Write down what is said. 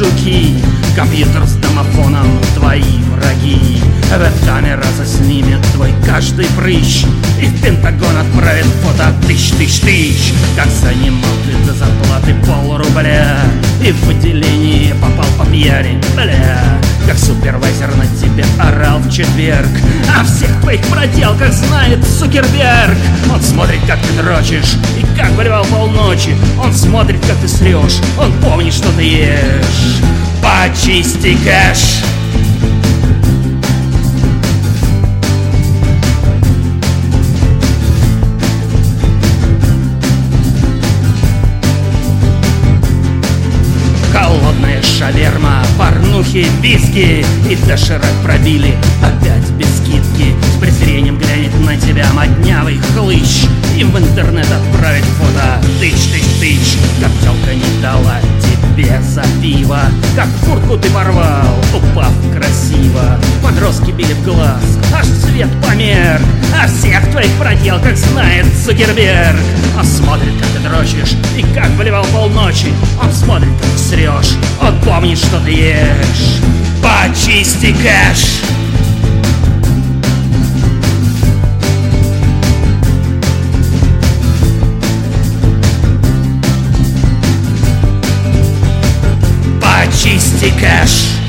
жуки. Компьютер с домофоном твои враги. Веб-камера заснимет твой каждый прыщ, и в Пентагон отправит фото тысяч. Как занимал ты до зарплаты полрубля, и в отделение попал по пьяни, бля. Как супервайзер на тебя орал в четверг, о всех твоих проделках знает Цукерберг. Он смотрит, как ты дрочишь, и как блевал полночи. Он смотрит, как ты срешь, он помнит, что ты ешь. Почисти кэш. Холодная шаверма, порнухи, виски, и доширак пробили опять без скидки. С презрением глянет на тебя моднявый хлыщ и в интернет отправит фото тыч. Как тёлка не дала тебе за пиво, как куртку ты порвал, упав красиво. Подростки били в глаз, аж цвет померк, о всех твоих проделках знает Цукерберг. Он смотрит, как ты дрочишь, и как блевал полночи. Он смотрит, как ты срешь, он помнит, что ты ешь. Почисти кэш. Почисти кэш.